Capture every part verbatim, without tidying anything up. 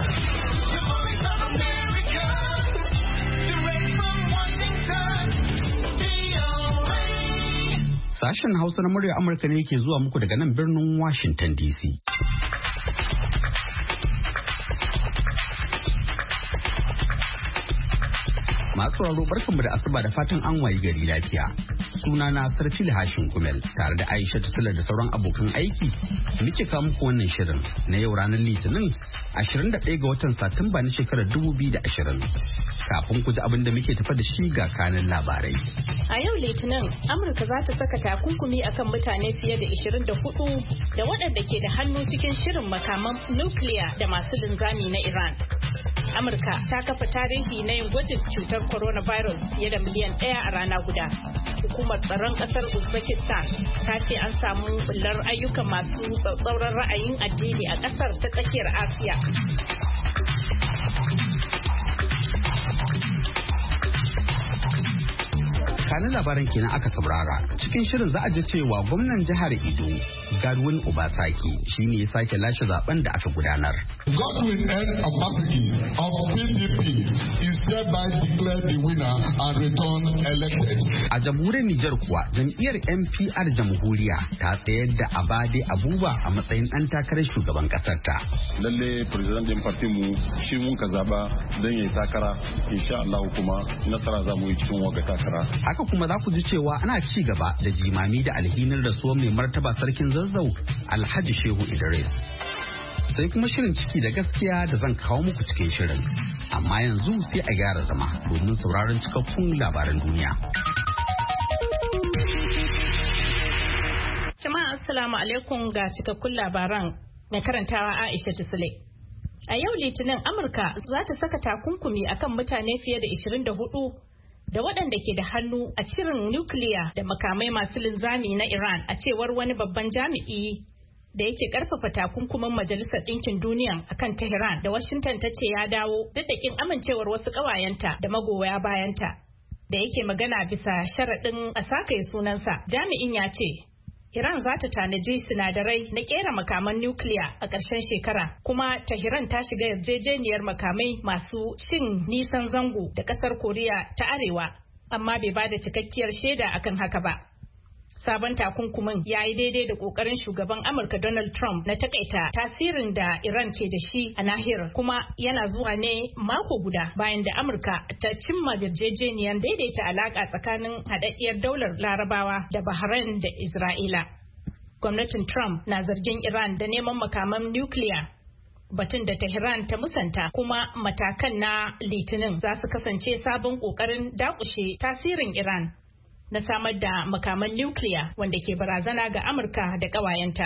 Sashen Hausa na murya Amurka ne ke zuwa muku daga nan birnin Washington D C. Masu sauraro barkanmu da asuba da fatan an wayi gari lafiya. Sunana Sarfil Hashin Kumel tare da Aisha Tsula da sauran abokan aiki muke kawo muku wannan shirin na yau ranar Litinin ashirin da ɗaya ga watan Satumba na shekarar dubu biyu da ashirin. Kafin ku ji abin da muke tafa da shi ga kanin labarai. A yau Litinin Amurka za ta saka takunkumi akan mutane fiye da ashirin da hudu da waɗanda ke da hannu cikin shirin makaman nukiliya da masu linzami na Iran. Amurka ta kafa tarihi na yin gwajin cutar coronavirus fiye da miliyan ɗaya a rana guda. Hukumar tsaron ƙasar Uzbekistan ta ce an samu bullar ayyukan masu tsatsauran ra'ayin addini a ƙasar ta tsakiyar Asiya. Kanin labaran kenan aka saurara. Cikin shirin za a ji cewa gwamnan jihar Edo, Godwin Obasaki, shi ne ya sake lashe zaben da aka gudanar. Godwin N. Obasaki of P D P is hereby declared the winner and returned elected. A jamhuriyar Nijar kuwa, jam'iyyar N P R Jamhuriya ta tsayar da Abade Abuba a matsayin ɗan takarar shugaban ƙasar ta. Lalle president din party mu shi mun ka zaba don yayi takara, insha Allah kuma nasara za mu yi cikin waga takara. Haka kuma za ku ji cewa ana ci gaba da jimami da alhinin rasuwar mai martaba sarkin Zazzau Alhaji Shehu Idris. Sai kuma shirin ciki da gaskiya da zan kawo muku cikin shirin. Amma yanzu sai a gyara zama domin sauraron cikakkun labaran duniya. Jama'a assalamu alaikum ga cikakkun labaran mai karantawa Aisha Tisle. A yau Litinin Amurka za ta saka takunkumi akan mutane fiye da ashirin da hudu da waɗanda ke da hannu a shirin nukiliya da makamai masu linzami na Iran, a cewar wani babban jami'i da yake karfafa takunkumin Majalisar Ɗinkin Duniya akan Tehran da Washington ta ce ya dawo duk da kin amincewar wasu ƙawayenta da magoya bayanta. Da yake magana bisa sharaɗin a sakaye sunansa, jami'in ya ce Iran za ta tanaji sinadarai na kera makaman nukiliya a ƙarshen shekara, kuma Tehran ta shiga yarjejeniyar makamai masu cin nisan zango da ƙasar Koriya ta Arewa, amma bai ba da cikakkiyar shaida akan haka ba. Sabon takunkumin ya yi daidai da ƙoƙarin shugaban Amurka Donald Trump na takaita tasirin da Iran ke da shi a nahiyar, kuma yana zuwa ne mako guda bayan da Amurka ta cimma yarjejeniyar daidaita alaƙa tsakanin haɗaɗɗiyar daular Larabawa da Bahrain da Isra'ila. Gwamnatin Trump na zargin Iran da neman makaman nukiliya, batun da Tehran ta musanta, kuma matakan na Litinin za su kasance sabon ƙoƙarin dakushe tasirin Iran na samar da makaman nukiliya wanda ke barazana ga Amurka da ƙawayenta.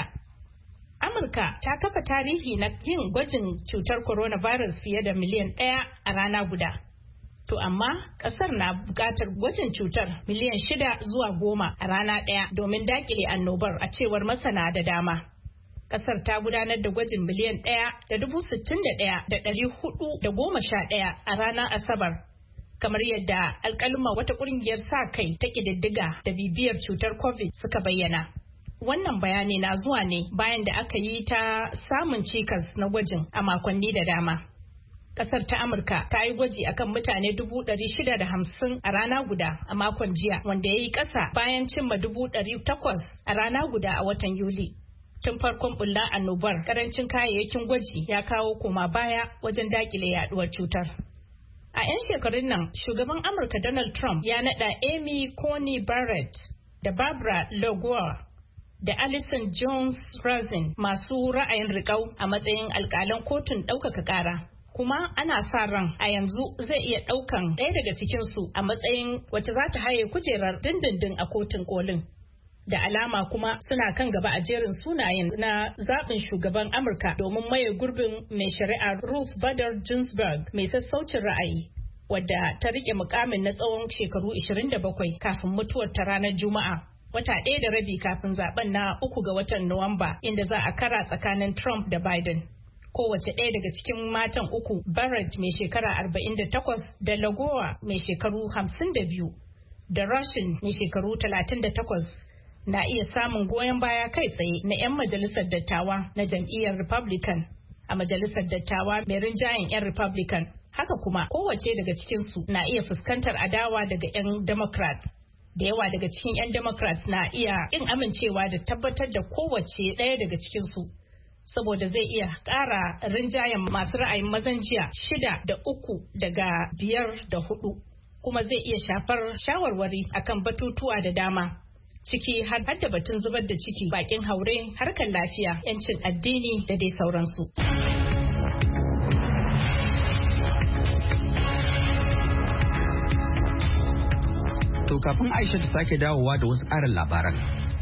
Amurka ta kafa tarihi na yin gwajin cutar coronavirus fiye da miliyan ɗaya a rana guda. To amma ƙasar na buƙatar gwajin cutar miliyan shida zuwa goma a rana ɗaya domin daƙile annobar, a cewar masana da dama. Ƙasar ta gudanar da gwajin miliyan ɗaya da dubu sittin da ɗaya da ɗari hudu da goma sha ɗaya a ranar Asabar, kamar yadda alkaluma wata kungiyar sa kai ta kididdiga da bibiyar cutar COVID suka bayyana. Wannan bayani na zuwa ne bayan da aka yi ta samun cikas na gwajin a makonni da dama. Kasar ta Amurka ta yi gwaji akan mutane dubu ɗari shida da hamsin a rana guda a makon jiya, wanda ya yi ƙasa bayan cimma dubu ɗari takwas a rana guda a watan Yuli. Tun farkon bulla annobar, karancin kayayyakin gwaji ya kawo koma baya wajen dakile yaduwar cutar. A 'yan shekarun nan, shugaban Amurka Donald Trump ya naɗa Amy Coney Barrett da Barbara Lagoa da Alison Jones Rosen masu ra'ayin riƙau a matsayin alƙalan kotun ɗaukaka ƙara. Kuma ana sa ran a yanzu zai iya ɗaukan ɗaya daga cikinsu a matsayin wacce za ta haye kujerar dindindin a kotun kolin. Da alama kuma suna kan gaba a jerin sunayen na zaɓin shugaban Amurka domin maye gurbin mai shari'a Ruth Bader Ginsburg mai sassaucin ra'ayi, wadda ta rike mukamin na tsawon shekaru ashirin da bakwai kafin mutuwar ta ranar Juma'a, wata ɗaya da rabi kafin zaben na uku ga watan Nuwamba, inda za a kara tsakanin Trump da Biden. Kowace ɗaya daga cikin matan uku, Barrett mai shekara arba'in da takwas da Lagoa mai shekaru hamsin da biyu da Russian mai shekaru talatin da takwas, na iya samun goyon baya kai tsaye na 'yan majalisar dattawa na jam'iyyar Republican. a majalisar dattawa mai rinjayen 'yan Republican. Haka kuma kowace daga cikinsu na iya fuskantar adawa daga 'yan Democrat. Da yawa daga cikin 'yan Democrats na iya kin amincewa da tabbatar da kowace ɗaya daga cikinsu. Saboda zai iya ƙara rinjayen masu ra'ayin mazan jiya shida da uku daga biyar da hudu. Kuma zai iya shafar shawarwari akan batutuwa da dama. Ciki har da batun zubar da ciki, bakin haure, harkar lafiya, 'yancin addini da dai sauransu. To kafin Aisha ta sake dawowa da wasu ƙarin labaran,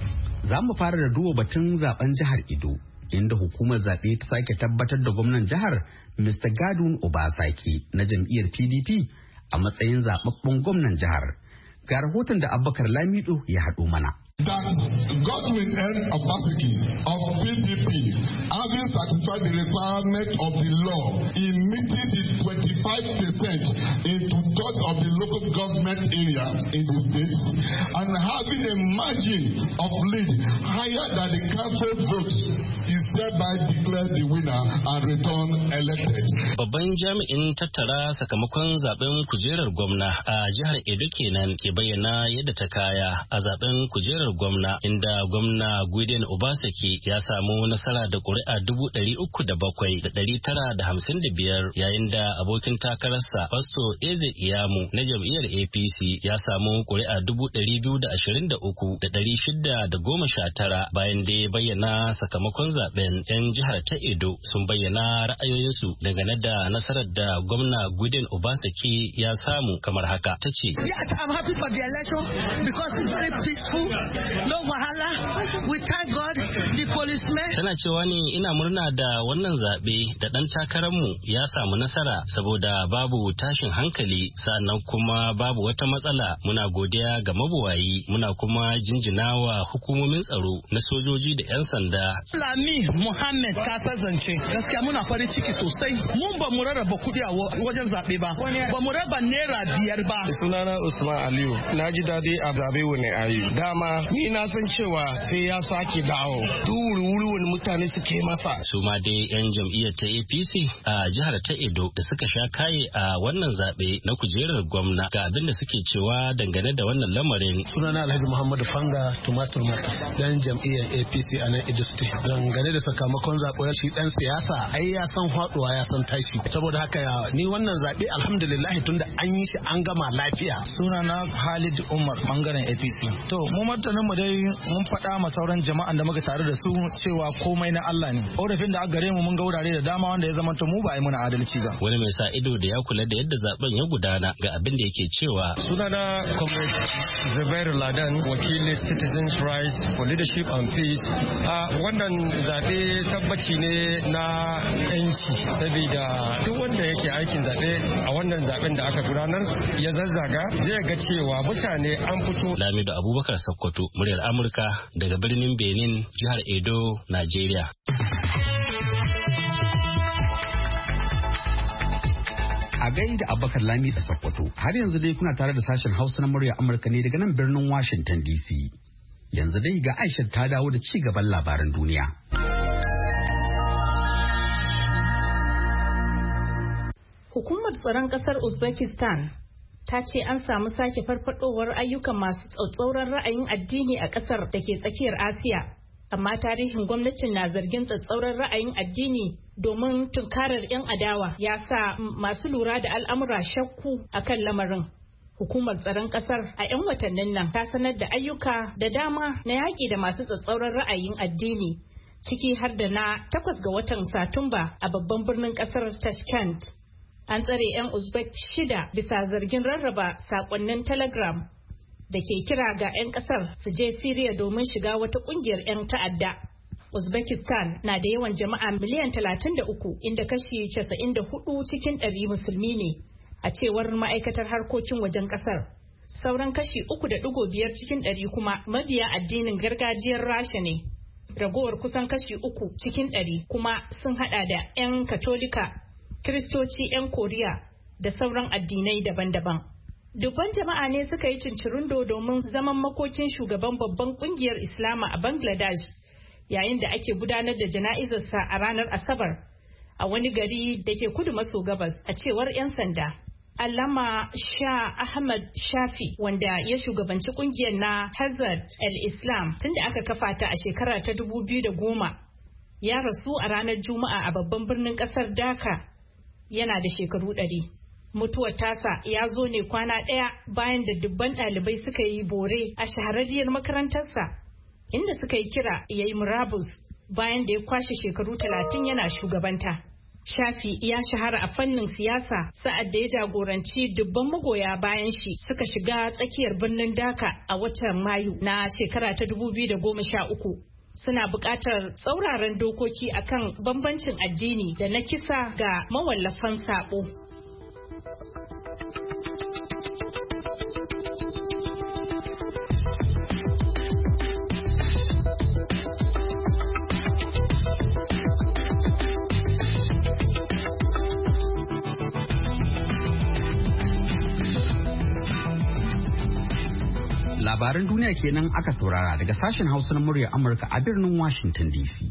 za mu fara da duba batun zaben jihar Edo, inda hukumar zaɓe ta sake tabbatar da gwamnan jihar Mister Godwin Obasaki na jam'iyyar P D P a matsayin zaɓaɓɓen gwamnan jihar. Ga rahoton da Abubakar Lamido ya haɗo mana. That Godwin N. Obaseki of P D P, having satisfied the requirement of the law in meeting the twenty-five percent in two-thirds of the local government areas in the state and having a margin of lead higher than the council vote, is thereby declared the winner and returned elected. Babban jami'in tattara sakamakon zaben kujerar gwamna a jihar Edo kenan ke bayyana yadda ta kaya a zaben kujerar gwamna, inda gwamna Godwin Obaseki ya samu nasara da ƙuri'a dubu ɗari uku da bakwai da ɗari tara da hamsin da biyar, yayin da abokin takararsa Fasto Eze Iyamu na jam'iyyar A P C ya samu ƙuri'a dubu ɗari biyu da ashirin da uku da ɗari shida da goma sha tara. Bayan da ya bayyana sakamakon zaben, 'yan jihar ta Edo sun bayyana ra'ayoyinsu dangane da nasarar da gwamna Godwin Obaseki ya samu kamar haka. Ta ce, Yes, I'm happy for the election because it's very peaceful. No wahala. We thank God. The policemen. Tana cewa ne ina murna da wannan zaɓe da ɗan takararmu ya samu nasara saboda babu tashin hankali, sannan kuma babu wata matsala. Muna godiya ga mabuwayi, muna kuma jinjinawa hukumomin tsaro na sojoji da 'yan sanda. Lami Muhammad ka zance gaskiya muna farin ciki sosai. Mun ba mu rarraba kuɗi a wajen zaɓe ba. Ba mu raba naira biyar ba. Sunana Usman Aliyu. Na ji daɗi a zaɓe wani ayi. Dama ni na san cewa sai ya sake dawo duk wuri wani mutane suke masa. Su ma dai 'yan jam'iyyar ta A P C a jihar ta Edo da suka sha kaye a wannan zaɓe na kujerar gwamna ga abin da suke cewa dangane da wannan lamarin. Sunana Alhaji Muhammadu Fanga Tumatur Mata, dan jam'iyyar A P C a nan Edo State. Dangane da sakamakon zaɓe shi dan siyasa ai ya san faɗuwa ya san tashi. Saboda haka ni wannan zaɓe alhamdulillah tunda an yi shi an gama lafiya. Sunana Khalid Umar bangaren A P C. To mu martanin mu dai mun faɗa ma sauran jama'an da muka tare da su cewa komai na Allah ne. Orafin da aka gare mu mun ga wurare da dama wanda ya zama to mu ba a yi muna adalci ba. Wani mai sa ido da ya kula da yadda zaben ya gudana ga abin da yake cewa. Sunana Comrade Zubairu Ladan, wakilin Citizens Rights for Leadership and Peace. A wannan zaɓe tabbaci ne na yanci saboda duk wanda yake aikin zaɓe a wannan zaɓen da aka gudanar ya zazzaga zai ga cewa mutane an fito. Lamido Abubakar Sokoto, muryar Amurka daga birnin Benin, jihar Edo, Najeriya. A gaida Abubakar Lami da Sokoto, har yanzu dai kuna tare da sashen Hausa na muryar Amurka ne daga nan birnin Washington D C. Yanzu dai ga Aisha ta dawo da ci gaban labaran duniya. Hukumar tsaron ƙasar Uzbekistan ta ce an samu sake farfadowar ayyukan masu tsatsauran ra'ayin addini a ƙasar da ke tsakiyar Asiya. Amma tarihin gwamnatin na zargin tsatsauran ra'ayin addini domin tunkarar 'yan adawa ya sa masu lura da al'amura shakku akan lamarin. Hukumar tsaron ƙasar a 'yan watannin nan ta sanar da ayyuka da dama na yaƙi da masu tsatsauran ra'ayin addini, ciki har da na takwas ga watan Satumba a babban birnin ƙasar Tashkent. An tsare 'yan Uzbek shida bisa zargin rarraba sakonnin Telegram da ke kira ga 'yan kasar su je Siriya domin shiga wata kungiyar 'yan ta'adda. Uzbekistan na da yawan jama'a miliyan talatin da uku inda kashi casa'in da hudu cikin ɗari musulmi ne, a cewar ma'aikatar harkokin wajen kasar. Sauran kashi uku da ɗigo biyar cikin ɗari kuma mabiya addinin gargajiyar Rasha ne. Ragowar kusan kashi uku cikin ɗari kuma sun hada da 'yan Katolika, Kiristoci 'yan Koriya da sauran addinai daban-daban. Dubban jama'a ne suka yi cincirindo domin zaman makokin shugaban babban kungiyar Islama a Bangladesh yayin da ake gudanar da jana'izarsa a ranar Asabar a wani gari da ke kudu maso gabas a cewar 'yan sanda. Allama Shah Ahmad Shafi wanda ya shugabanci kungiyar na Hazard al-Islam tunda aka kafa ta a shekara ta dubu biyu da goma ya rasu a ranar Juma'a a babban birnin kasar Dhaka yana da shekaru ɗari. Mutuwar tasa ya zo ne kwana ɗaya bayan da dubban ɗalibai suka yi bore a shahararriyar makarantarsa inda suka yi kira ya yi murabus bayan da ya kwashe shekaru talatin yana shugabanta. Shafi ya shahara a fannin siyasa sa'ad da ya jagoranci dubban magoya bayan shi suka shiga tsakiyar birnin Dhaka a watan Mayu na shekara ta dubu biyu da goma sha uku. Suna buƙatar tsauraran dokoki akan bambancin addini da na kisa ga mawallafan saɓo. Labaran duniya kenan aka saurara daga sashen Hausa na muryar Amurka a birnin Washington D C.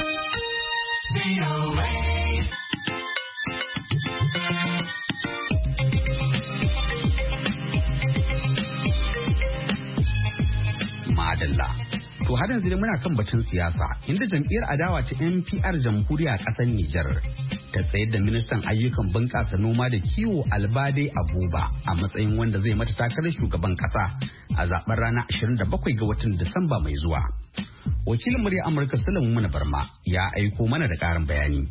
Madalla. To har yanzu muna kan batun siyasa inda jam'iyyar adawa ta N P R jamhuriya a ƙasar Nijar ta tsayar da ministan ayyukan bunƙasa noma da kiwo Albade Abuba a matsayin wanda zai mata takarar shugaban ƙasa a zaben ranar ashirin da bakwai ga watan Disamba mai zuwa. Wakilin murya Amurka Sulaiman Muna Barma ya aiko mana da ƙarin bayani.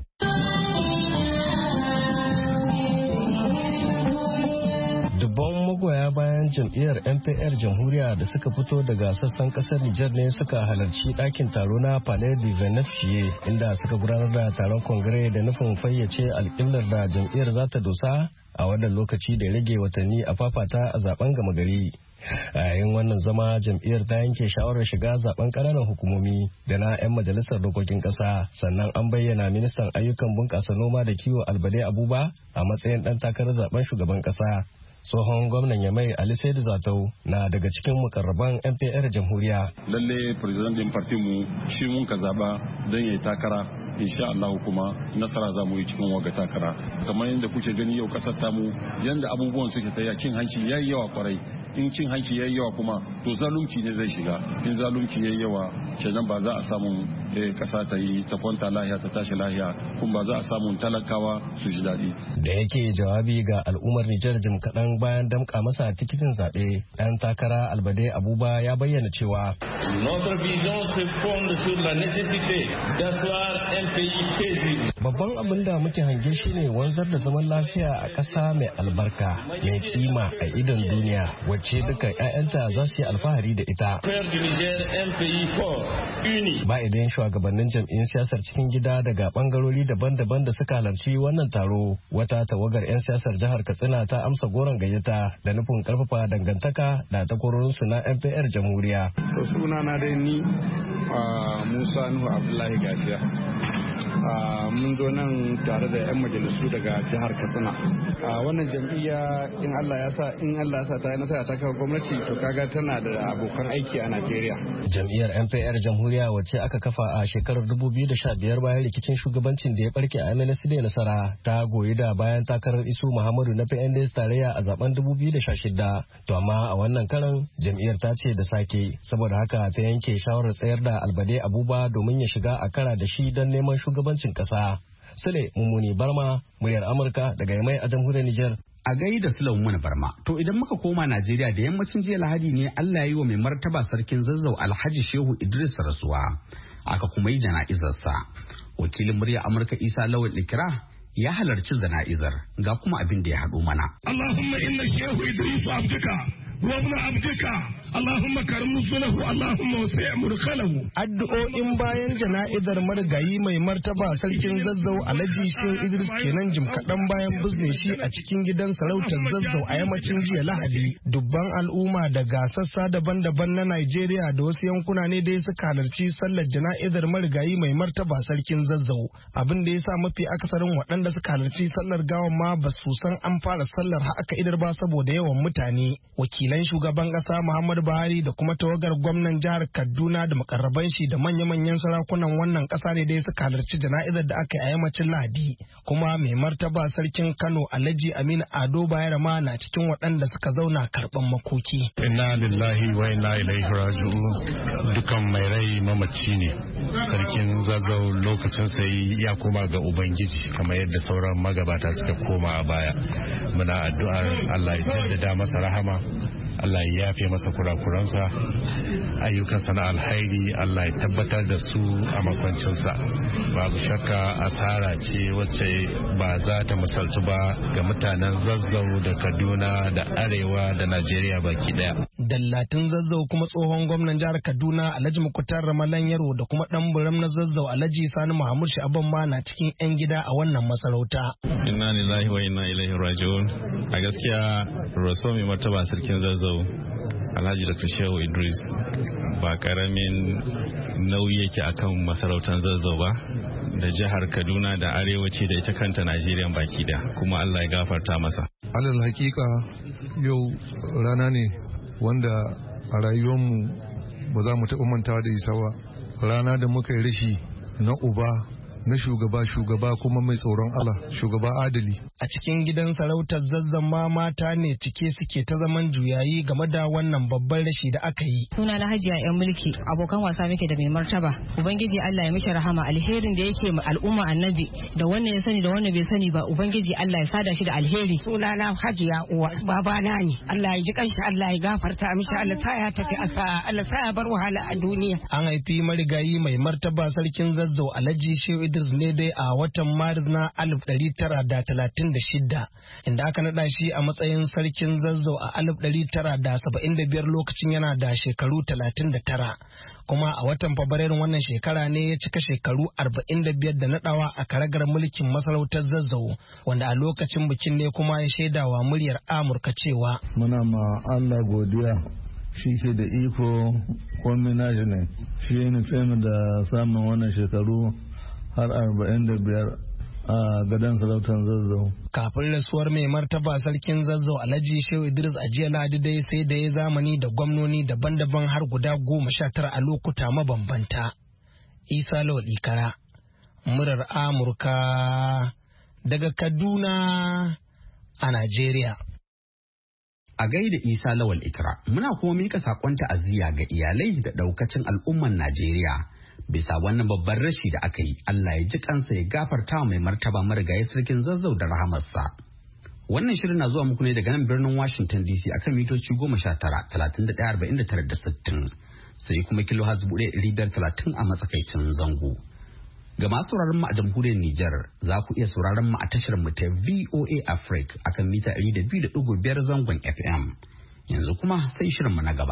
Dubban magoya bayan jam'iyyar N P R jamhuriya da suka fito daga sassan kasar Nijar ne suka halarci ɗakin taro na Palais de Venefie inda suka gudanar da taron kongire da nufin fayyace alƙiblar da jam'iyyar za ta dosa a wannan lokaci da rage watanni a fafata a zaben gama gari. A yayin wannan zama jam'iyyar ta yanke shawarar shiga zaben ƙananan hukumomi da na 'yan majalisar dokokin ƙasa, sannan an bayyana ministan ayyukan bunƙasa noma da kiwo Albade Abuba a matsayin ɗan takarar zaben shugaban ƙasa. Tsohon gwamnan Yamai Ali Saidu Zatau na daga cikin mukarraban N P R jamhuriya. Lalle president din parti mu shi mun ka zaba don yayi takara, insha Allah kuma nasara za mu yi cikin waga takara. Kamar yadda kuke gani yau kasar tamu yanda abubuwan suke ta cin hanci yayi yawa kwarai. In cin hanci yayi yawa kuma to zalunci ne zai shiga. In zalunci yayi yawa kenan ba za a samu kasa ta yi ta kwanta lahiya ta tashi lahiya, kuma ba za a samu talakawa su ji daɗi. Da yake jawabi ga al'ummar Nijar jim kaɗan bayan damƙa masa tikitin zaɓe, ɗan takara Albade Abuba ya bayyana cewa Notre vision se fonde sur la nécessité d'asseoir un pays paisible. Babban abin da muke hange shine wanzar da zaman lafiya a ƙasa mai albarka, mai kima a idon duniya, wacce duka 'ya'yanta za su yi alfahari da ita. Ba idan shugabannin jam'iyyun siyasar cikin gida daga bangarori daban-daban da suka halarci wannan taro, wata tawagar 'yan siyasar jihar Katsina ta amsa goron gayyata da nufin karfafa dangantaka da takwarorinsu na N P R jamhuriya. Suna na dai ni Musa Nuhu Abdullahi Gajiya. Mun zo nan tare da 'yan majalisu daga jihar Katsina. Wannan jam'iyya in Allah ya sa in Allah ya sa ta yi nasara ta kawo gwamnati, to kaga tana da abokan aiki a Najeriya. Jam'iyyar N P R jamhuriya wacce aka kafa a shekarar dubu biyu da sha biyar bayan rikicin shugabancin da ya barke a M N S D nasara, ta goyi da bayan takarar Isu Muhammadu na P N D S tarayya a zaben dubu biyu da sha shida. To amma a wannan karan jam'iyyar ta ce da sake, saboda haka ta yanke shawarar tsayar da Albade Abuba domin ya shiga a kara da shi don neman shugabancin kasa. Sule Mummuni Barma, muryar Amurka daga Yamai a jamhuriyar Nijar. A gai da Sule Mummuni Barma. To idan muka koma Najeriya da yammacin jiya Lahadi ne Allah ya yi wa mai martaba sarkin Zazzau Alhaji Shehu Idris rasuwa. Aka kuma yi jana'izarsa. Wakilin muryar Amurka Isa Lawal Ikra ya halarci jana'izar, ga kuma abin da ya haɗo mana. Allahumma inna Shehu Idris abduka وابن عبدك اللهم كرم نزله اللهم وسع مدخله. Addu'o'in bayan jana'izar marigayi mai martaba sarkin Zazzau Alhaji Shehu Idris kenan jim kaɗan bayan bizne shi a cikin gidan sarautar Zazzau a yammacin jiya Lahadi. Dubban al'umma daga sassa daban-daban na Najeriya da wasu yankuna ne dai suka halarci sallar jana'izar marigayi mai martaba sarkin Zazzau. Abin da ya sa mafi akasarin waɗanda suka halarci sallar gawan ma ba su san an fara sallar har aka idar ba saboda yawan mutane. Wakil wakilan shugaban ƙasa Muhammadu Buhari da kuma tawagar gwamnan jihar Kaduna da makarraban shi da manya-manyan sarakunan wannan ƙasa ne dai suka halarci jana'izar da aka yi a yammacin Lahadi. Kuma mai martaba sarkin Kano Alhaji Aminu Ado Bayero ma na cikin waɗanda suka zauna karɓan makoki. Inna lillahi wa inna ilaihi raji'un. Dukan mai rai mamaci ne. Sarkin Zazzau lokacin sai ya koma ga Ubangiji kamar yadda sauran magabata suka koma a baya. Muna addu'ar Allah ya jaddada masa rahama, Allah ya yafe masa kurakuransa, ayyukansa na alhairi Allah ya tabbatar da su a makwancinsa. Babu shakka asara ce wacce ba za ta misaltu ba ga mutanen Zazzau da Kaduna da Arewa da Najeriya baki daya. Dallatin Zazzau kuma tsohon gwamnan jihar Kaduna Alhaji Mukutar Ramalan Yaro da kuma dan buram na Zazzau Alhaji Sani Muhammad Sha'aban ma na cikin yan gida a wannan masarauta. Inna lillahi wa inna ilaihi raji'un. A gaskiya Raso mai martaba sarkin Zazzau Alhaji Doctor Shehu Idris ba karamin nauyi yake akan masarautar Zazzau ba da jihar Kaduna da arewaci da ita kanta Najeriya baki da, kuma Allah ya gafarta masa. Alal hakika yau rana ne wanda a rayuwarmu ba za mu taɓa mantawa da isa ba. Rana da muka yi rashi na uba, na shugaba shugaba kuma mai tsoron Allah, shugaba adali. A cikin gidan sarautar Zazzau ma mata ne cike suke ta zaman juyayi game da wannan babban rashi da aka yi. Suna na Hajiya yan mulki, abokan wasa muke da mai martaba. Ubangiji Allah ya mishi rahama, alherin da yake ma al'umma annabi da wannan ya sani da wannan bai sani ba, Ubangiji Allah ya sada shi da alheri. Suna na Hajiya uwa, baba na ne. Allah ya ji kanshi, Allah ya gafarta mishi, Allah sa ya tafi asa, Allah sa ya bar wahala a duniya. An haifi marigayi mai martaba sarkin Zazzau Alhaji Shehu Idris ne dai a watan Maris na alif ɗari tara da talatin da shida, inda aka naɗa shi a matsayin sarkin Zazzau a alif ɗari tara da saba'in da biyar lokacin yana da shekaru talatin da tara. Kuma a watan Fabrairun wannan shekara ne ya cika shekaru arba'in da biyar da naɗawa a karagar mulkin masarautar Zazzau, wanda a lokacin bikin ne kuma ya shaidawa muryar Amurka cewa muna ma Allah godiya, shi ke da iko komai nashi ne, shi ya nufe mu da samun wannan shekaru har arba'in da biyar a gadon sarautar Zazzau. Kafin rasuwar mai martaba sarkin Zazzau Alhaji Shehu Idris a jiya Lahadi dai sai da ya zamani da gwamnoni daban-daban har guda goma sha tara a lokuta mabambanta. Isa Lawal Ikara, murar Amurka daga Kaduna a Najeriya. A gaida Isa Lawal Ikara, muna kuma mika sakon ta'aziyya ga iyalai da daukacin al'umman Najeriya. Bisa wannan babban rashi da aka yi, Allah ya ji kansa ya gafarta mai martaba marigayi sarkin Zazzau da rahamarsa. Wannan shirin na zuwa muku ne daga nan birnin Washington D C akan mitoci goma sha tara, talatin da ɗaya, arba'in da tara da sittin, sai kuma kilo hazu buɗe ɗari biyar talatin a matsakaicin zango. Ga masu sauraron mu a jamhuriyar Nijar, za ku iya sauraron mu a tashar mu ta V O A Africa akan mita ɗari da biyu da ɗigo biyar zangon F M. Yanzu kuma sai shirin mu na gaba.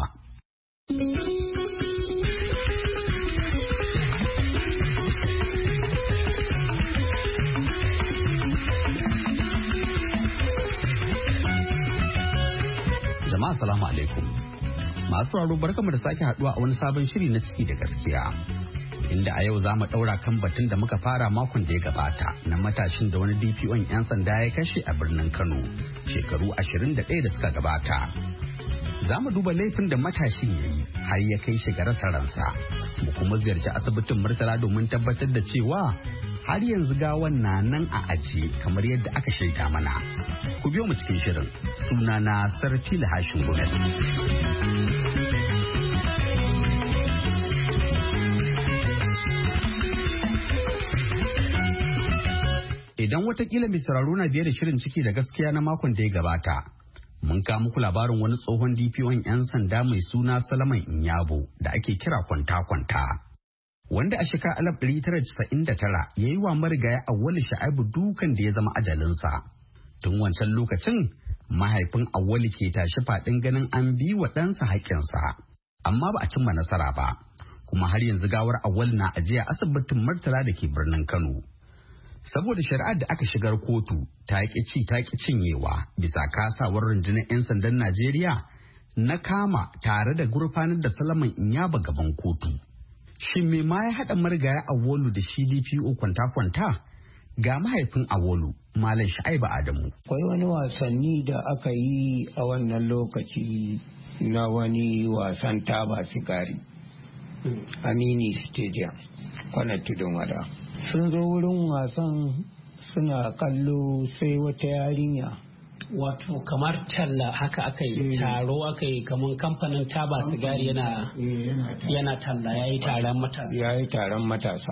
Jama'a salamu alaikum. Masu sauraro barkamu da sake haduwa a wani sabon shiri na ciki da gaskiya. Inda a yau za mu daura kan batun da muka fara makon da ya gabata na matashin da wani D P O 'yan sanda ya kashe a birnin Kano shekaru ashirin da ɗaya da suka gabata. Za mu duba laifin da matashin ya yi har ya kai shi ga rasa ransa. Mu kuma ziyarci asibitin Murtala domin tabbatar da cewa har yanzu gawan na nan a ajiye kamar yadda aka shaida mana. Ku biyo mu cikin shirin. Sunana Sarfila Hashin Gumel. Idan watakila mai sauraro na biye da shirin ciki da gaskiya na makon da ya gabata, mun kawo muku labarin wani tsohon D P O 'yan sanda mai suna Salaman Inyabo da ake kira kwanta-kwanta. Wanda a shekara alif ɗari tara casa'in da tara ya yi wa marigaya Auwalu Sha'aibu dukan da ya zama ajalinsa. Tun wancan lokacin mahaifin Auwalu ke tashi faɗin ganin an bi wa ɗansa haƙƙinsa, amma ba a cimma nasara ba, kuma har yanzu gawar Auwalu na ajiya asibitin Murtala da ke birnin Kano. Saboda shari'ar da aka shigar kotu ta ƙi ci ta ƙi cinyewa bisa kasawar rundunar 'yan sandan Najeriya na kama tare da gurfanar da Salaman Inyaba gaban kotu. Shin me ma ya haɗa marigaya Auwalu da shi D P O kwanta-kwanta? Ga mahaifin Auwalu, Malam Sha'aibu Adamu. Akwai wani wasanni da aka yi a wannan lokaci na wani wasan taba sigari amini stadium kwanar tudun wada. Sun zo wurin wasan suna kallo sai wata yarinya. Wato kamar talla haka aka yi taro aka yi kamar kamfanin taba sigari yana yana talla ya yi taron matasa. Ya yi taron matasa.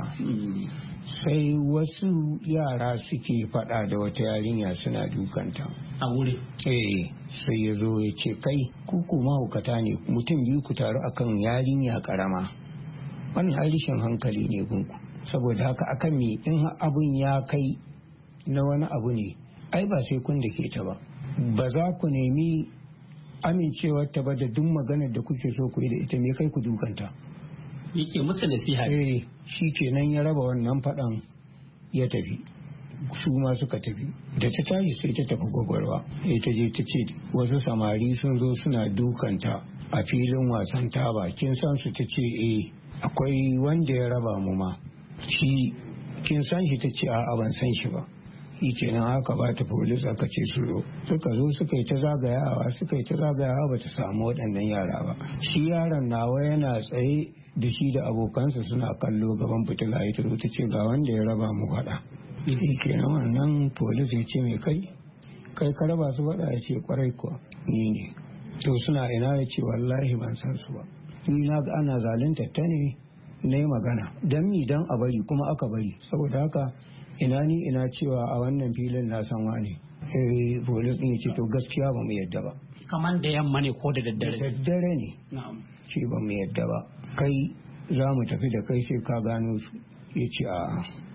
Sai wasu yara suke faɗa da wata yarinya suna dukanta. A wuri? Eh, sai ya zo ya ce kai kuku mahaukata ne mutum biyu ku taru akan yarinya karama. Wannan harishin hankali ne gunku. Saboda haka akan me in abun ya kai na wani abu ne ai ba sai kun da ke ta ba. Ba za ku nemi amincewar ta ba da duk maganar da kuke so ku yi da ita me kai ku dukanta. Yake musu nasiha. Eh, shi kenan ya raba wannan faɗan ya tafi. Su ma suka tafi. Da ta tashi sai ta tafi gwagwarwa. Sai ta je ta ce wasu samari sun zo suna dukanta a filin wasan taba. Kin san su ta ce eh akwai wanda ya raba mu ma. Shi kin san shi ta ce a'a ban san shi ba. Shi kenan haka ba ta polis aka ce su zo. Suka zo suka yi ta zagayawa suka yi ta zagayawa ba ta samu waɗannan yara ba. Shi yaron nawa yana tsaye da shi da abokansa suna kallo gaban fitila ya turo ta ce ga wanda ya raba mu faɗa. Shi kenan wannan polis ya ce mai kai kai ka raba su faɗa ya ce kwarai kuwa ni ne. To suna ina ya ce wallahi ban san su ba. Ni na ga ana zalunta ta ne na yi magana don mi don a bari kuma aka bari saboda haka ina ni ina cewa a wannan filin na san wani. Eh polis ɗin ya ce to gaskiya ba mu yadda ba. Kaman da yamma ne ko da daddare? Da daddare ne. Ce ba mu yadda ba. Kai za mu tafi da kai sai ka gano su. Ya ce a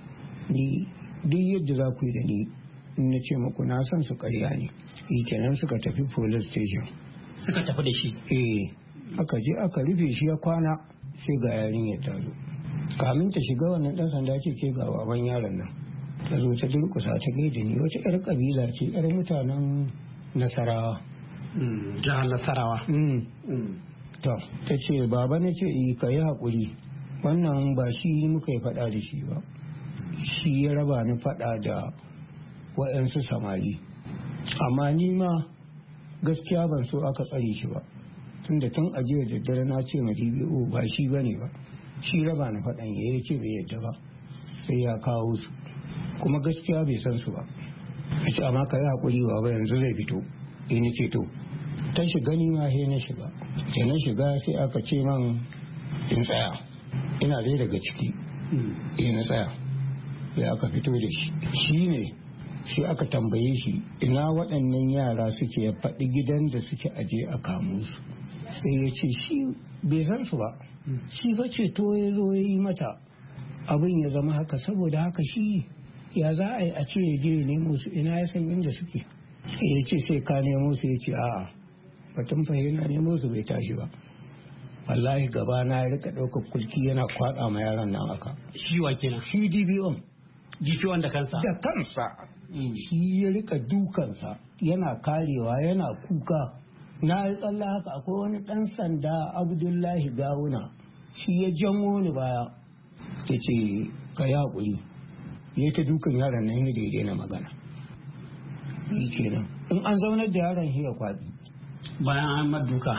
ni duk yadda za ku yi da ni in na ce muku na san su karya ne. Yi kenan suka tafi police station. Suka tafi da shi? Eh aka je aka rufe shi ya kwana sai ga yarinyar ta zo. Kamin ta shiga wannan ɗan sanda ce ke ga baban yaron nan. Ta zo ta durkusa ta gaida ni wata 'yar kabila ce 'yar mutanen Nasarawa. Jihar Nasarawa. To, ta ce, baba na ce, ka yi haƙuri, wannan ba shi muka yi faɗa da shi ba, shi ya raba ni faɗa da waɗansu samari. Amma ni ma gaskiya ban so aka tsare shi ba, tunda tun ajiya da daddare na ce ma D B O ba shi ba ne ba, shi raba ni faɗan ya ce bai yadda ba, sai ya kawo su, kuma gaskiya bai san su ba. Ya ce, amma ka yi haƙuri ba yanzu zai fito, ya ni ce to. Ta shiga ni ma sai na shiga da na shiga sai aka ce man in tsaya ina dai daga ciki sai na tsaya sai aka fito da shi shi ne shi aka tambaye shi ina waɗannan yara suke ya faɗi gidan da suke aje a kamo su sai ya ce shi bai san su ba shi ba ce to ya zo ya yi mata abin ya zama haka saboda haka shi ya za a yi a ce ya je ya nemo su ina ya san inda suke sai ya ce sai ka nemo su ya ce a'a batun fahimta nemo su bai tashi ba wallahi gaba na ya rika ɗaukar kulki yana kwaɗa ma yaran nan aka shi wa kenan shi D B O D P O da kansa da kansa shi ya rika dukansa yana karewa yana kuka na yi tsalla haka akwai wani ɗan sanda Abdullahi Gawuna shi ya janwo ni baya ya ce ka yi haƙuri ya ta dukan yaran nan ya daidai na magana shi kenan in an zaunar da yaran shi ya kwaɗi bayan an maduka.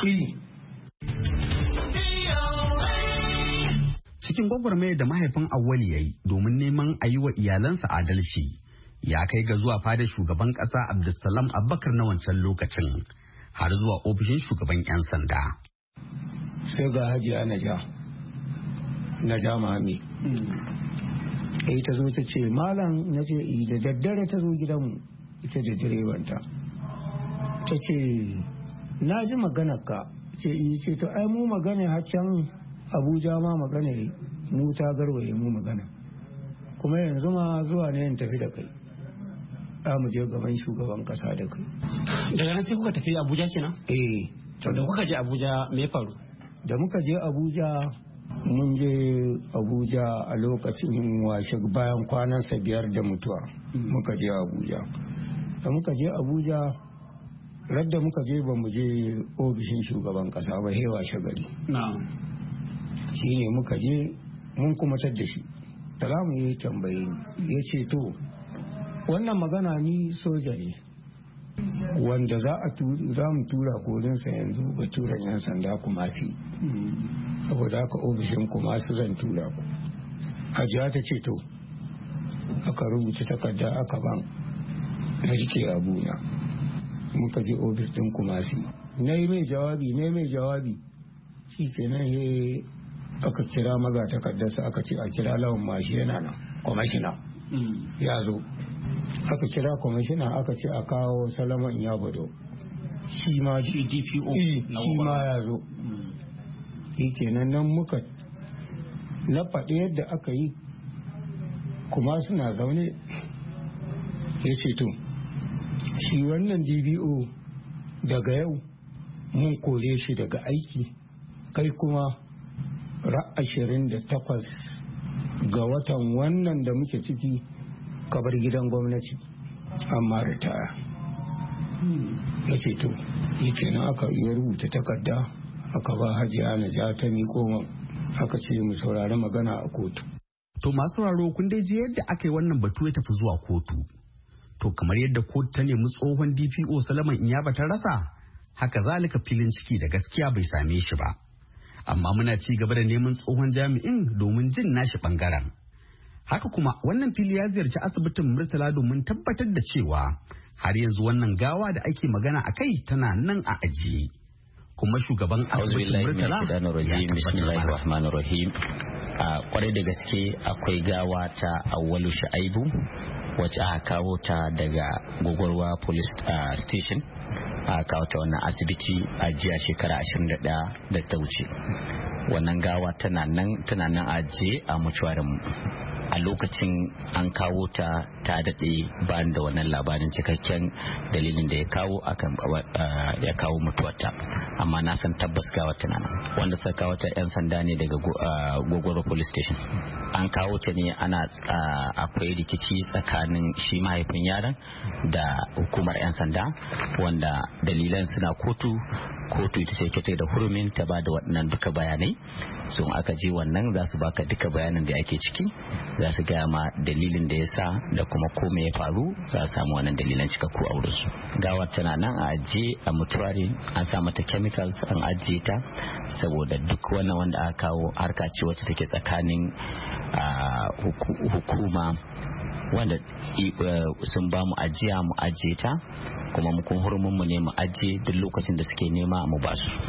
Cikin gwagwarmaya da mahaifin Awwali ya yi domin neman a yi wa iyalansa adalci ya kai ga zuwa fadar shugaban ƙasa Abdulsalam Abubakar na wancan lokacin har zuwa ofishin shugaban 'yan sanda. Sai ga Hajiya Naja, Naja Mami. Sai ta zo ta ce, Malam na ce, da daddare ta zo gidanmu ita da direbanta. Ta ce, na ji maganarka ce yi ce to ai mu magana haccan Abuja ma magana mu ta garwaye mu magana kuma yanzu ma zuwa ne yin tafi da kai za mu je gaban shugaban kasa da kai. Daga nan sai kuka tafi Abuja kenan? Eh. To da kuka je Abuja me faru? Da muka je Abuja mun je Abuja a lokacin washe bayan kwanansa biyar da mutuwa muka je Abuja. Da muka je Abuja radda muka je ba mu je ofishin shugaban kasa ba hewa shagari shi ne muka je mun kuma tadda shi salamu ya tambaye ya ce to wannan magana ni soja ne wanda za a za mu tura korinsa yanzu baturen yan sanda kumasi saboda haka ofishin kumasi zan tura ku hajiya ta ce to aka rubuta takarda aka ban na rike abuna muka je ofis din kumasi na yi mai jawabi na yi mai jawabi shi kenan ya aka kira maga takardarsa aka ce a kira lawan mashi yana nan kwamashina ya zo aka kira kwamishina aka ce a kawo salaman ya bado shi ma shi D P O shi ma ya zo shi kenan nan muka na faɗi yadda aka yi kuma suna zaune ya ce to shi wannan D B O daga yau mun kore shi daga aiki kai kuma ra ashirin da takwas ga watan wannan da muke ciki kabar gidan gwamnati amma ritaya ya ce to yi kenan aka iya rubuta takarda aka ba hajiya na ja ta miko aka ce mu saurari magana a kotu. To masu sauraro kun dai ji yadda aka yi wannan batu ya tafi zuwa kotu. To kamar yadda kotu ta nemi tsohon D P O Salaman Iyaba ta rasa, haka zalika filin ciki da gaskiya bai same shi ba. Amma muna ci gaba da neman tsohon jami'in domin jin nashi bangaren. Haka kuma wannan fili ya ziyarci asibitin Murtala domin tabbatar da cewa har yanzu wannan gawa da ake magana a kai tana nan a ajiye. Kuma shugaban asibitin Murtala Bismillahirrahmanirrahim. A kwarai da gaske akwai gawa ta Awwalu Shu'aibu wacce aka kawo ta daga Gogorwa Police Station. Aka kawo ta wannan asibiti a jiya shekara ashirin da ɗaya da ta wuce. Wannan gawa tana nan tana nan ajiye a mutuwarin mu. A lokacin an kawo ta ta daɗe bayan da wannan labarin cikakken dalilin da ya kawo akan ya kawo mutuwarta, amma na san tabbas gawa tana nan. Wanda suka kawo ta yan sanda ne daga Gogoro Police Station. An kawo ta ne ana akwai rikici tsakanin shi mahaifin yaron da hukumar yan sanda, wanda dalilan suna kotu kotu ita ce ta da hurumin ta ba da waɗannan duka bayanai. Sun aka je wannan za su baka duka bayanan da ake ciki, za su gaya ma dalilin da ya sa da kuma ko me ya faru, za su samu wannan dalilan cikakku a wurinsu. Gawar tana nan a ajiye a mutuwari, an sa mata chemicals an ajiye ta saboda duk wannan wanda aka kawo harka ce wacce take tsakanin hukuma wanda sun ba mu ajiya mu ajiye ta, kuma mu kun hurumin mu ne mu ajiye duk lokacin da suke nema mu ba su.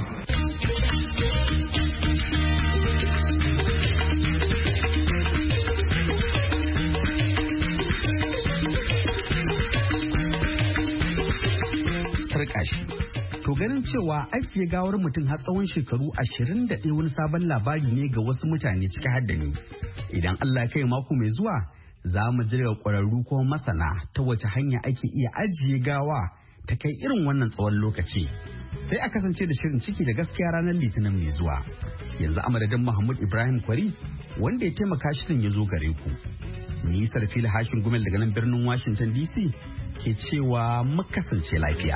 Shi. To ganin cewa ajiye gawar mutum har tsawon shekaru ashirin da ɗaya wani sabon labari ne ga wasu mutane ciki har da ni. Idan Allah kai mako mai zuwa za mu ji daga ƙwararru ko masana ta wace hanya ake iya ajiye gawa ta kai irin wannan tsawon lokaci. Sai a kasance da shirin ciki da gaskiya ranar Litinin mai zuwa. Yanzu a madadin Mahmud Ibrahim Kwari wanda ya taimaka shirin ya zo gare ku. Ni Sarfila Hashin Gumel daga nan birnin Washington D C ke cewa mu kasance lafiya.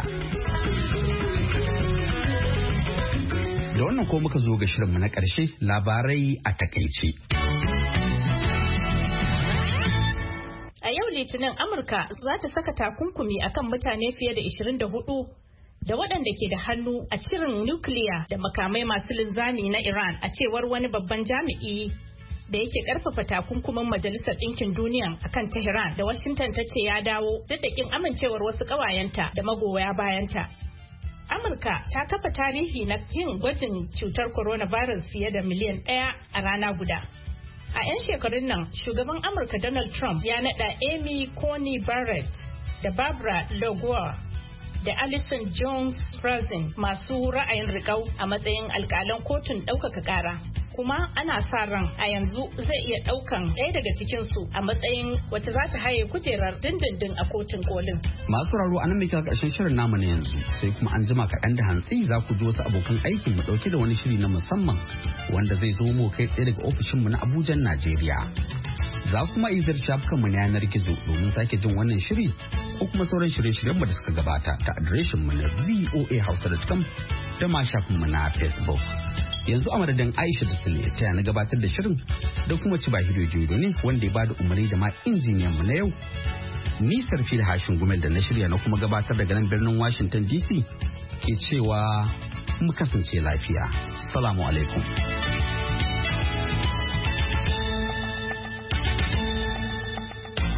Da wannan ko muka zo ga shirinmu na ƙarshe, labarai a takaice. A yau Litinin Amurka za ta saka takunkumi akan mutane fiye da ishirin da hudu da waɗanda ke da hannu a shirin nukiliya da makamai masu linzami na Iran, a cewar wani babban jami'i da yake karfafa takunkumin Majalisar Ɗinkin Duniya akan Tehran da Washington ta ce ya dawo duk da kin amincewar wasu ƙawayenta da magoya bayanta. Amurka ta kafa tarihi na yin gwajin cutar coronavirus fiye da miliyan ɗaya a rana guda. A 'yan shekarun nan, shugaban Amurka Donald Trump ya naɗa Amy Coney Barrett da Barbara Loguar da Alison Jones Rosen masu ra'ayin riƙau a matsayin alƙalan kotun ɗaukaka ƙara. Kuma ana sa ran a yanzu zai iya ɗaukan ɗaya daga cikinsu a matsayin wacce za ta haye kujerar dindindin a kotun kolin. Masu sauraro a nan mai ƙarshen shirin namu na yanzu, sai kuma an jima kaɗan da hantsi za ku ji wasu abokan aikin mu ɗauke da wani shiri na musamman wanda zai zo mu kai tsaye daga ofishinmu na Abuja, Najeriya. Za kuma iya ziyarci shafukanmu na yanar gizo domin sake jin wannan shiri ko kuma sauran shirye-shiryen mu da suka gabata ta adireshinmu na v o a hausa dot com da ma shafinmu na Facebook. Yanzu a madadin Aisha da Sule ta na gabatar da shirin da kuma Cibahido Jodo ne wanda ya bada umarni da ma injiniyan mu na yau. Ni Sarfil Hashin Gumel da na shirya na kuma gabatar daga nan birnin Washington D C ke cewa mu kasance lafiya. Salamu alaikum.